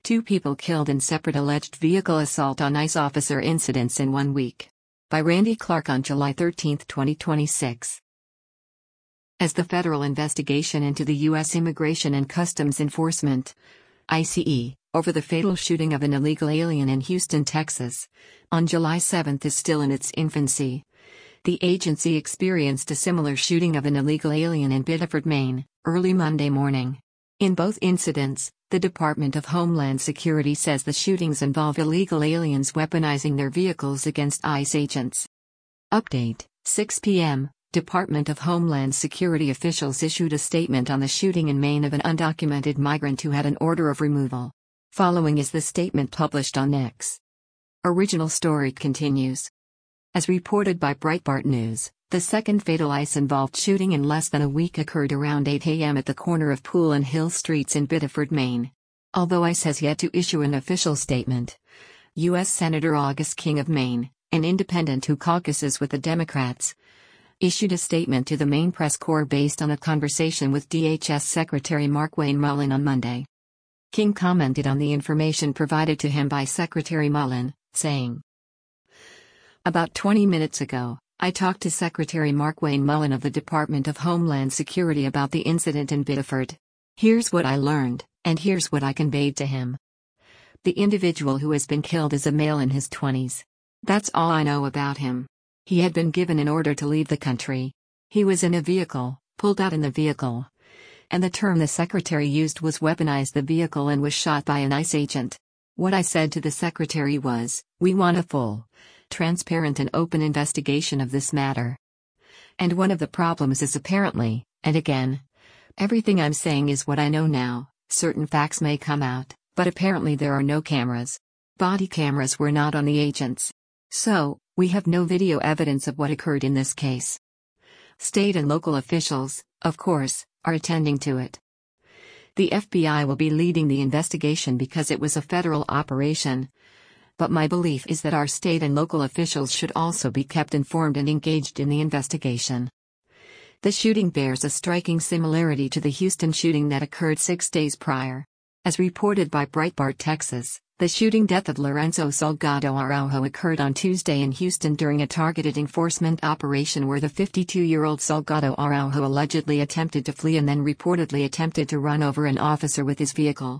2 people killed in separate alleged vehicle assault on ICE officer incidents in 1 week. By Randy Clark on July 13, 2026. As the federal investigation into the U.S. Immigration and Customs Enforcement (ICE) over the fatal shooting of an illegal alien in Houston, Texas, on July 7 is still in its infancy. The agency experienced a similar shooting of an illegal alien in Biddeford, Maine, early Monday morning. In both incidents, the Department of Homeland Security says the shootings involve illegal aliens weaponizing their vehicles against ICE agents. Update: 6 p.m. Department of Homeland Security officials issued a statement on the shooting in Maine of an undocumented migrant who had an order of removal. Following is the statement published on X. Original story continues. As reported by Breitbart News, the second fatal ICE-involved shooting in less than a week occurred around 8 a.m. at the corner of Poole and Hill Streets in Biddeford, Maine. Although ICE has yet to issue an official statement, U.S. Senator August King of Maine, an independent who caucuses with the Democrats, issued a statement to the Maine Press Corps based on a conversation with DHS Secretary Markwayne Mullin on Monday. King commented on the information provided to him by Secretary Mullin, saying, "About 20 minutes ago, I talked to Secretary Markwayne Mullin of the Department of Homeland Security about the incident in Biddeford. Here's what I learned, and here's what I conveyed to him. The individual who has been killed is a male in his 20s. That's all I know about him. He had been given an order to leave the country. He was in a vehicle, pulled out in the vehicle. And the term the secretary used was weaponized the vehicle and was shot by an ICE agent. What I said to the secretary was, we want a full, transparent and open investigation of this matter. And one of the problems is apparently, and again, everything I'm saying is what I know now, certain facts may come out, but apparently there are no cameras. Body cameras were not on the agents. So, we have no video evidence of what occurred in this case. State and local officials, of course, are attending to it. The FBI will be leading the investigation because it was a federal operation. But my belief is that our state and local officials should also be kept informed and engaged in the investigation." The shooting bears a striking similarity to the Houston shooting that occurred 6 days prior. As reported by Breitbart Texas, the shooting death of Lorenzo Salgado Araujo occurred on Tuesday in Houston during a targeted enforcement operation where the 52-year-old Salgado Araujo allegedly attempted to flee and then reportedly attempted to run over an officer with his vehicle.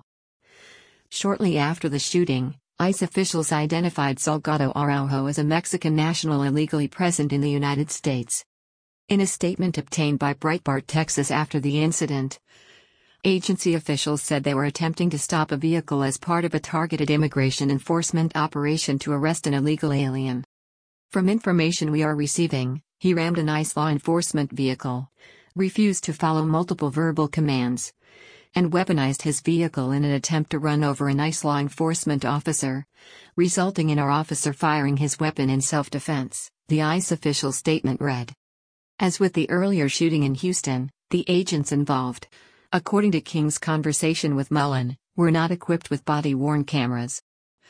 Shortly after the shooting, ICE officials identified Salgado Araujo as a Mexican national illegally present in the United States. In a statement obtained by Breitbart Texas after the incident, agency officials said they were attempting to stop a vehicle as part of a targeted immigration enforcement operation to arrest an illegal alien. From information we are receiving, he rammed an ICE law enforcement vehicle, refused to follow multiple verbal commands, and weaponized his vehicle in an attempt to run over an ICE law enforcement officer, resulting in our officer firing his weapon in self-defense, the ICE official statement read. As with the earlier shooting in Houston, the agents involved, according to King's conversation with Mullin, were not equipped with body-worn cameras.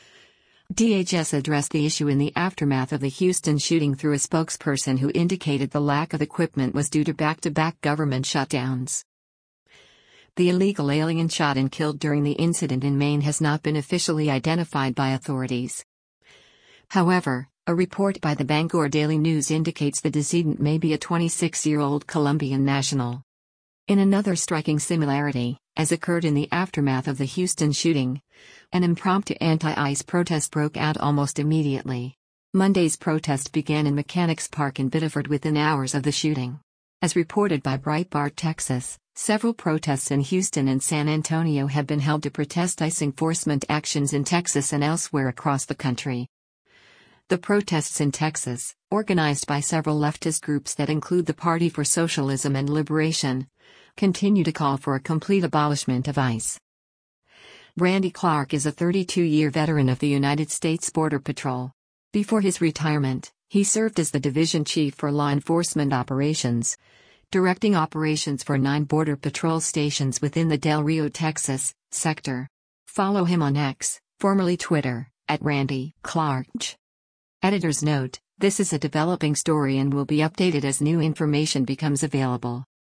DHS addressed the issue in the aftermath of the Houston shooting through a spokesperson who indicated the lack of equipment was due to back-to-back government shutdowns. The illegal alien shot and killed during the incident in Maine has not been officially identified by authorities. However, a report by the Bangor Daily News indicates the decedent may be a 26-year-old Colombian national. In another striking similarity, as occurred in the aftermath of the Houston shooting, an impromptu anti-ICE protest broke out almost immediately. Monday's protest began in Mechanics Park in Biddeford within hours of the shooting. As reported by Breitbart Texas, several protests in Houston and San Antonio have been held to protest ICE enforcement actions in Texas and elsewhere across the country. The protests in Texas, organized by several leftist groups that include the Party for Socialism and Liberation, continue to call for a complete abolishment of ICE. Randy Clark is a 32-year veteran of the United States Border Patrol. Before his retirement, he served as the division chief for law enforcement operations, directing operations for 9 Border Patrol stations within the Del Rio, Texas, sector. Follow him on X, formerly Twitter, @RandyClark. Editor's note: this is a developing story and will be updated as new information becomes available.